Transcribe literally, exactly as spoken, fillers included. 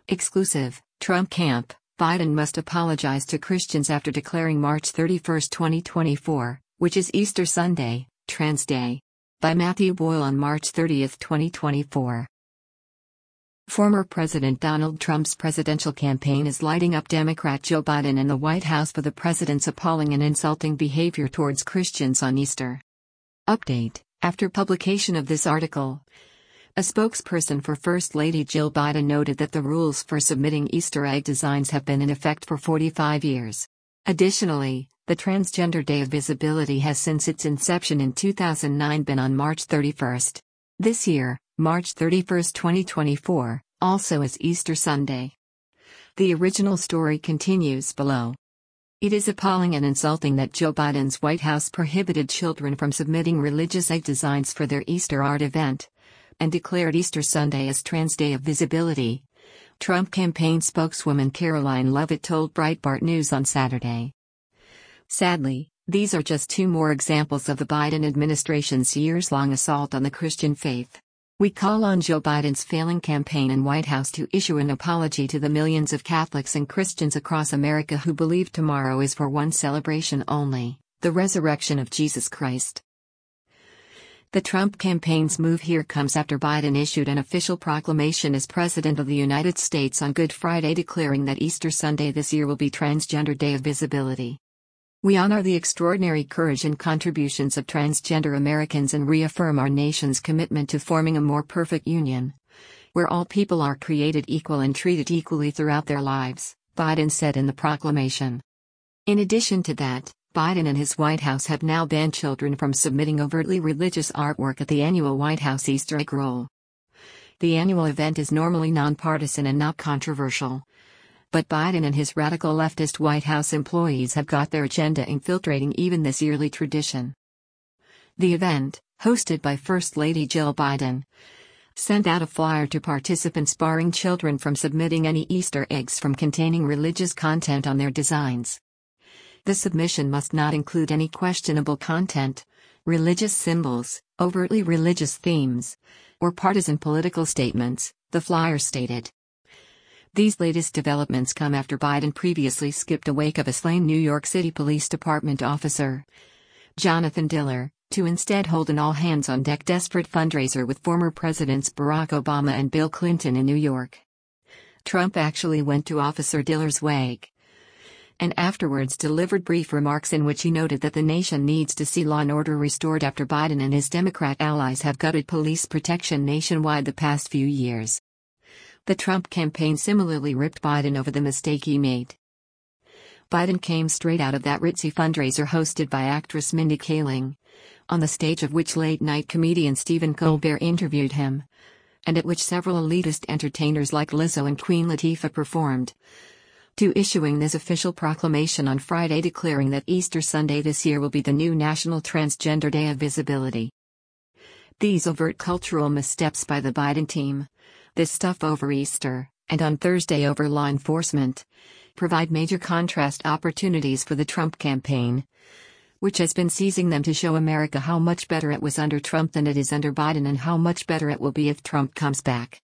Exclusive, Trump camp, Biden must apologize to Christians after declaring March thirty-first, twenty twenty-four, which is Easter Sunday, Trans Day. By Matthew Boyle on March thirtieth, twenty twenty-four. Former President Donald Trump's presidential campaign is lighting up Democrat Joe Biden and the White House for the president's appalling and insulting behavior towards Christians on Easter. Update: after publication of this article, a spokesperson for First Lady Jill Biden noted that the rules for submitting Easter egg designs have been in effect for forty-five years. Additionally, the Transgender Day of Visibility has since its inception in two thousand nine been on March thirty-first. This year, March thirty-first, twenty twenty-four, also is Easter Sunday. The original story continues below. It is appalling and insulting that Joe Biden's White House prohibited children from submitting religious egg designs for their Easter art event, and declared Easter Sunday as Trans Day of Visibility, Trump campaign spokeswoman Karoline Leavitt told Breitbart News on Saturday. Sadly, these are just two more examples of the Biden administration's years-long assault on the Christian faith. We call on Joe Biden's failing campaign and White House to issue an apology to the millions of Catholics and Christians across America who believe tomorrow is for one celebration only, the resurrection of Jesus Christ. The Trump campaign's move here comes after Biden issued an official proclamation as President of the United States on Good Friday declaring that Easter Sunday this year will be Transgender Day of Visibility. We honor the extraordinary courage and contributions of transgender Americans and reaffirm our nation's commitment to forming a more perfect union, where all people are created equal and treated equally throughout their lives, Biden said in the proclamation. In addition to that, Biden and his White House have now banned children from submitting overtly religious artwork at the annual White House Easter egg roll. The annual event is normally nonpartisan and not controversial, but Biden and his radical leftist White House employees have got their agenda infiltrating even this yearly tradition. The event, hosted by First Lady Jill Biden, sent out a flyer to participants barring children from submitting any Easter eggs from containing religious content on their designs. The submission must not include any questionable content, religious symbols, overtly religious themes, or partisan political statements, the flyer stated. These latest developments come after Biden previously skipped a wake of a slain New York City Police Department officer, Jonathan Diller, to instead hold an all-hands-on-deck desperate fundraiser with former Presidents Barack Obama and Bill Clinton in New York. Trump actually went to Officer Diller's wake, and afterwards delivered brief remarks in which he noted that the nation needs to see law and order restored after Biden and his Democrat allies have gutted police protection nationwide the past few years. The Trump campaign similarly ripped Biden over the mistake he made. Biden came straight out of that ritzy fundraiser hosted by actress Mindy Kaling, on the stage of which late-night comedian Stephen Colbert interviewed him, and at which several elitist entertainers like Lizzo and Queen Latifah performed, to issuing this official proclamation on Friday declaring that Easter Sunday this year will be the new National Transgender Day of Visibility. These overt cultural missteps by the Biden team, this stuff over Easter, and on Thursday over law enforcement, provide major contrast opportunities for the Trump campaign, which has been seizing them to show America how much better it was under Trump than it is under Biden and how much better it will be if Trump comes back.